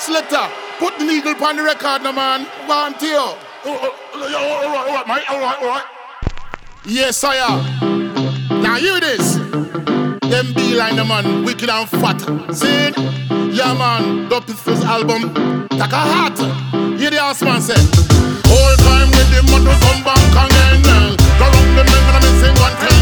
Selector, put the needle on the record, no man. Go on to you. Alright, mate. Alright. Yes, I am. Now hear this. Them beeline the man, wicked and fat. See? Yeah man, the Pistols album, take a heart. Hear the ass man say. All time with the motto come back again. Go round the men when I'm missing one time.